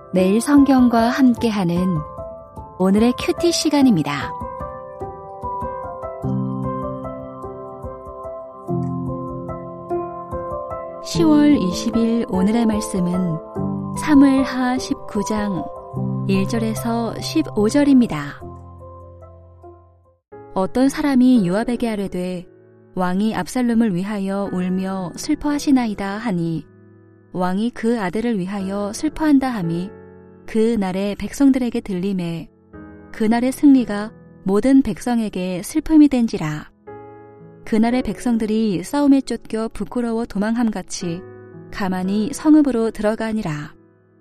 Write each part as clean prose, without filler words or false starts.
매일 성경과 함께하는 오늘의 큐티 시간입니다. (10월 20일) 오늘의 말씀은 사무엘하 19장 1절에서 15절입니다. 어떤 사람이 요압에게 아뢰되 왕이 압살롬을 위하여 울며 슬퍼하시나이다 하니 왕이 그 아들을 위하여 슬퍼한다 함이 그 날에 백성들에게 들리매 그날의 승리가 모든 백성에게 슬픔이 된지라. 그날의 백성들이 싸움에 쫓겨 부끄러워 도망함같이 가만히 성읍으로 들어가니라.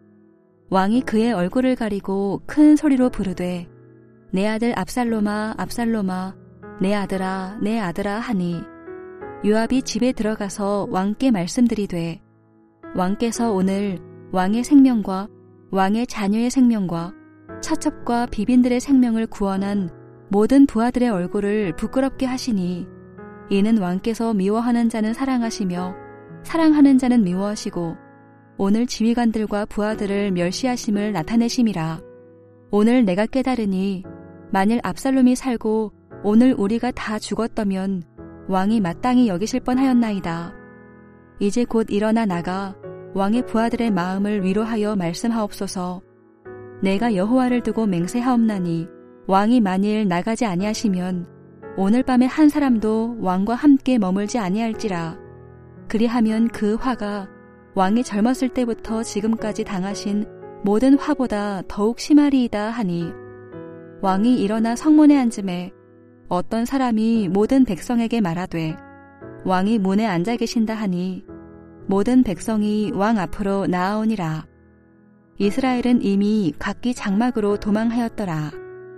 왕이 그의 얼굴을 가리고 큰 소리로 부르되 내 아들 압살롬아 압살롬아 내 아들아 내 아들아 하니 요압이 집에 들어가서 왕께 말씀드리되 왕께서 오늘 왕의 생명과 왕의 자녀의 생명과 처첩과 비빈들의 생명을 구원한 모든 부하들의 얼굴을 부끄럽게 하시니 이는 왕께서 미워하는 자는 사랑하시며 사랑하는 자는 미워하시고 오늘 지휘관들과 부하들을 멸시하심을 나타내심이라. 오늘 내가 깨달으니 만일 압살롬이 살고 오늘 우리가 다 죽었다면 왕이 마땅히 여기실 뻔하였나이다. 이제 곧 일어나 나가 왕의 부하들의 마음을 위로하여 말씀하옵소서. 내가 여호와를 두고 맹세하옵나니 왕이 만일 나가지 아니하시면 오늘 밤에 한 사람도 왕과 함께 머물지 아니할지라. 그리하면 그 화가 왕이 젊었을 때부터 지금까지 당하신 모든 화보다 더욱 심하리이다 하니 왕이 일어나 성문에 앉음에 어떤 사람이 모든 백성에게 말하되 왕이 문에 앉아 계신다 하니 모든 백성이 왕 앞으로 나아오니라. 이스라엘은 이미 각기 장막으로 도망하였더라.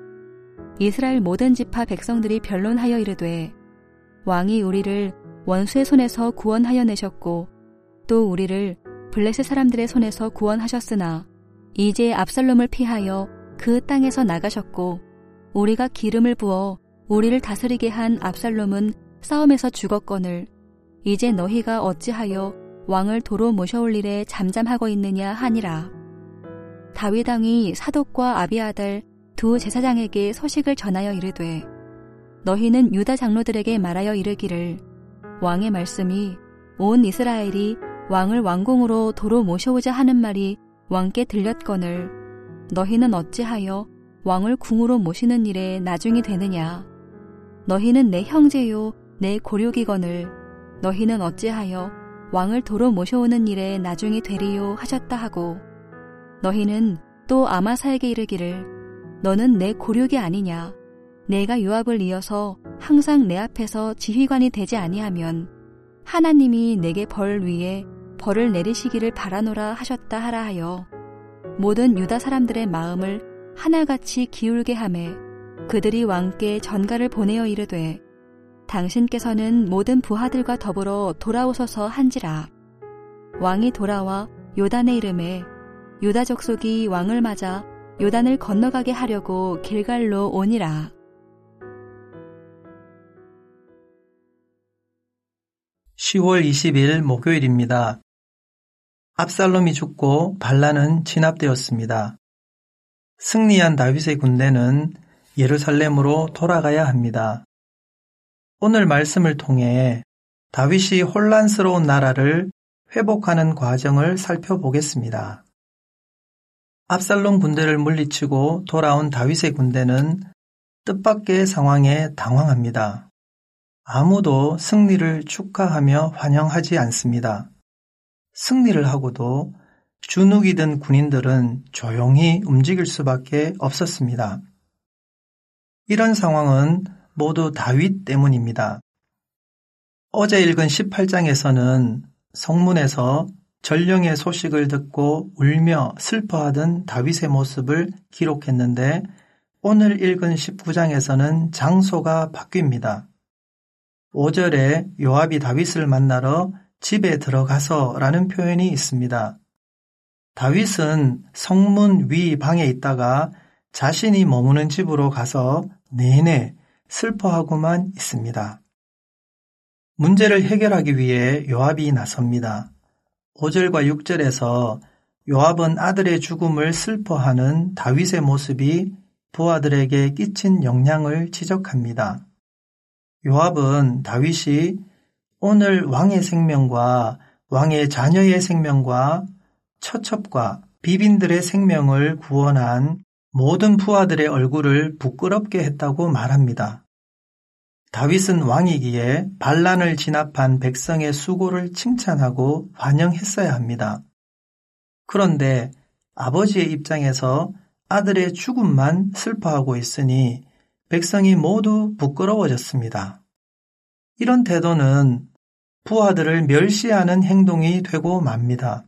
이스라엘 모든 지파 백성들이 변론하여 이르되 왕이 우리를 원수의 손에서 구원하여 내셨고 또 우리를 블레셋 사람들의 손에서 구원하셨으나 이제 압살롬을 피하여 그 땅에서 나가셨고 우리가 기름을 부어 우리를 다스리게 한 압살롬은 싸움에서 죽었거늘 이제 너희가 어찌하여 왕을 도로 모셔올 일에 잠잠하고 있느냐 하니라. 다윗 왕이 사독과 아비아달 두 제사장에게 소식을 전하여 이르되 너희는 유다 장로들에게 말하여 이르기를 왕의 말씀이 온 이스라엘이 왕을 왕궁으로 도로 모셔오자 하는 말이 왕께 들렸거늘 너희는 어찌하여 왕을 궁으로 모시는 일에 나중이 되느냐. 너희는 내 형제요 내 고륙이거늘 너희는 어찌하여 왕을 도로 모셔오는 일에 나중이 되리요 하셨다 하고 너희는 또 아마사에게 이르기를 너는 내 고륙이 아니냐. 내가 요압을 이어서 항상 내 앞에서 지휘관이 되지 아니하면 하나님이 내게 벌 위에 벌을 내리시기를 바라노라 하셨다 하라 하여 모든 유다 사람들의 마음을 하나같이 기울게 하매 그들이 왕께 전가를 보내어 이르되 당신께서는 모든 부하들과 더불어 돌아오소서 한지라. 왕이 돌아와 요단에 이르매 유다 족속이 왕을 맞아 요단을 건너가게 하려고 길갈로 오니라. (10월 20일) 목요일입니다. 압살롬이 죽고 반란은 진압되었습니다. 승리한 다윗의 군대는 예루살렘으로 돌아가야 합니다. 오늘 말씀을 통해 다윗이 혼란스러운 나라를 회복하는 과정을 살펴보겠습니다. 압살롬 군대를 물리치고 돌아온 다윗의 군대는 뜻밖의 상황에 당황합니다. 아무도 승리를 축하하며 환영하지 않습니다. 승리를 하고도 주눅이 든 군인들은 조용히 움직일 수밖에 없었습니다. 이런 상황은 모두 다윗 때문입니다. 어제 읽은 18장에서는 성문에서 전령의 소식을 듣고 울며 슬퍼하던 다윗의 모습을 기록했는데 오늘 읽은 19장에서는 장소가 바뀝니다. 5절에 요압이 다윗을 만나러 집에 들어가서라는 표현이 있습니다. 다윗은 성문 위 방에 있다가 자신이 머무는 집으로 가서 내내 슬퍼하고만 있습니다. 문제를 해결하기 위해 요압이 나섭니다. 5절과 6절에서 요압은 아들의 죽음을 슬퍼하는 다윗의 모습이 부하들에게 끼친 영향을 지적합니다. 요압은 다윗이 오늘 왕의 생명과 왕의 자녀의 생명과 처첩과 비빈들의 생명을 구원한 모든 부하들의 얼굴을 부끄럽게 했다고 말합니다. 다윗은 왕이기에 반란을 진압한 백성의 수고를 칭찬하고 환영했어야 합니다. 그런데 아버지의 입장에서 아들의 죽음만 슬퍼하고 있으니 백성이 모두 부끄러워졌습니다. 이런 태도는 부하들을 멸시하는 행동이 되고 맙니다.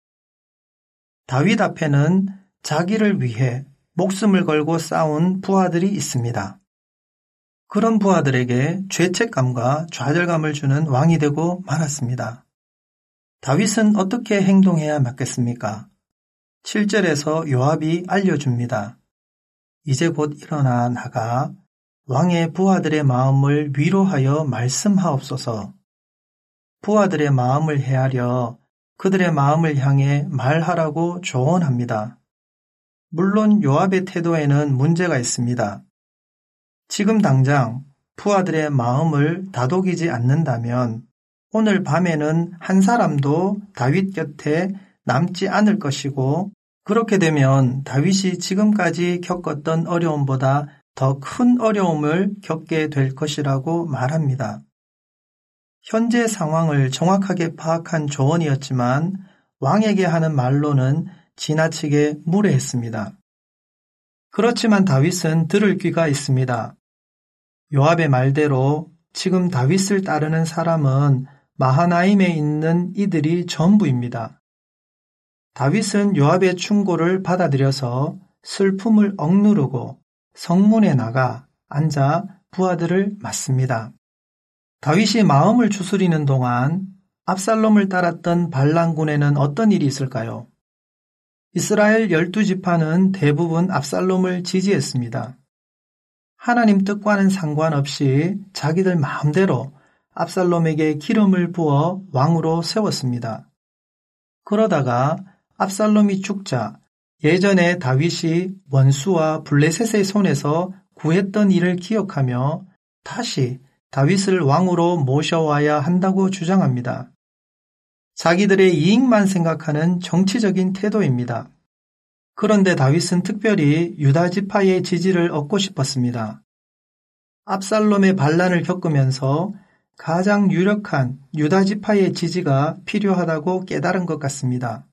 다윗 앞에는 자기를 위해 목숨을 걸고 싸운 부하들이 있습니다. 그런 부하들에게 죄책감과 좌절감을 주는 왕이 되고 말았습니다. 다윗은 어떻게 행동해야 맞겠습니까? 7절에서 요압이 알려줍니다. 이제 곧 일어나 나가 왕의 부하들의 마음을 위로하여 말씀하옵소서. 부하들의 마음을 헤아려 그들의 마음을 향해 말하라고 조언합니다. 물론 요압의 태도에는 문제가 있습니다. 지금 당장 부하들의 마음을 다독이지 않는다면 오늘 밤에는 한 사람도 다윗 곁에 남지 않을 것이고 그렇게 되면 다윗이 지금까지 겪었던 어려움보다 더 큰 어려움을 겪게 될 것이라고 말합니다. 현재 상황을 정확하게 파악한 조언이었지만 왕에게 하는 말로는 지나치게 무례했습니다. 그렇지만 다윗은 들을 귀가 있습니다. 요압의 말대로 지금 다윗을 따르는 사람은 마하나임에 있는 이들이 전부입니다. 다윗은 요압의 충고를 받아들여서 슬픔을 억누르고 성문에 나가 앉아 부하들을 맞습니다. 다윗이 마음을 추스리는 동안 압살롬을 따랐던 반란군에는 어떤 일이 있을까요? 이스라엘 12지파는 대부분 압살롬을 지지했습니다. 하나님 뜻과는 상관없이 자기들 마음대로 압살롬에게 기름을 부어 왕으로 세웠습니다. 그러다가 압살롬이 죽자 예전에 다윗이 원수와 블레셋의 손에서 구했던 일을 기억하며 다시 다윗을 왕으로 모셔와야 한다고 주장합니다. 자기들의 이익만 생각하는 정치적인 태도입니다. 그런데 다윗은 특별히 유다 지파의 지지를 얻고 싶었습니다. 압살롬의 반란을 겪으면서 가장 유력한 유다 지파의 지지가 필요하다고 깨달은 것 같습니다.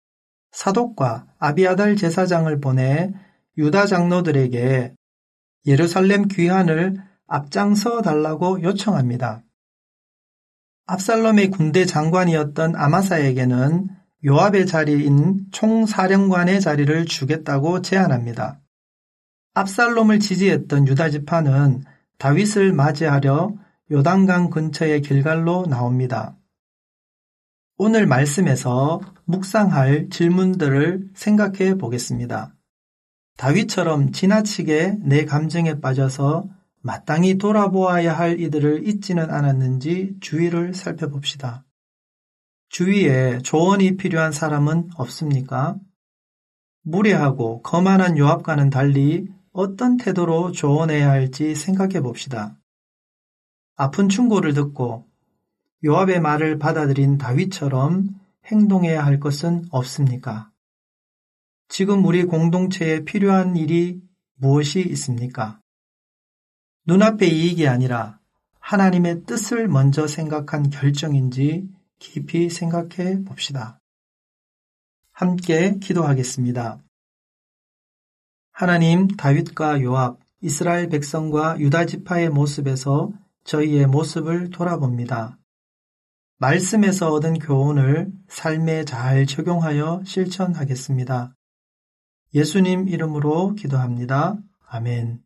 사독과 아비아달 제사장을 보내 유다 장로들에게 예루살렘 귀환을 앞장서 달라고 요청합니다. 압살롬의 군대 장관이었던 아마사에게는 요압의 자리인 총사령관의 자리를 주겠다고 제안합니다. 압살롬을 지지했던 유다 지파는 다윗을 맞이하려 요단강 근처의 길갈로 나옵니다. 오늘 말씀에서 묵상할 질문들을 생각해 보겠습니다. 다윗처럼 지나치게 내 감정에 빠져서 마땅히 돌아보아야 할 이들을 잊지는 않았는지 주위를 살펴봅시다. 주위에 조언이 필요한 사람은 없습니까? 무례하고 거만한 요압과는 달리 어떤 태도로 조언해야 할지 생각해 봅시다. 아픈 충고를 듣고 요압의 말을 받아들인 다윗처럼 행동해야 할 것은 없습니까? 지금 우리 공동체에 필요한 일이 무엇이 있습니까? 눈앞의 이익이 아니라 하나님의 뜻을 먼저 생각한 결정인지 깊이 생각해 봅시다. 함께 기도하겠습니다. 하나님, 다윗과 요압, 이스라엘 백성과 유다 지파의 모습에서 저희의 모습을 돌아봅니다. 말씀에서 얻은 교훈을 삶에 잘 적용하여 실천하겠습니다. 예수님 이름으로 기도합니다. 아멘.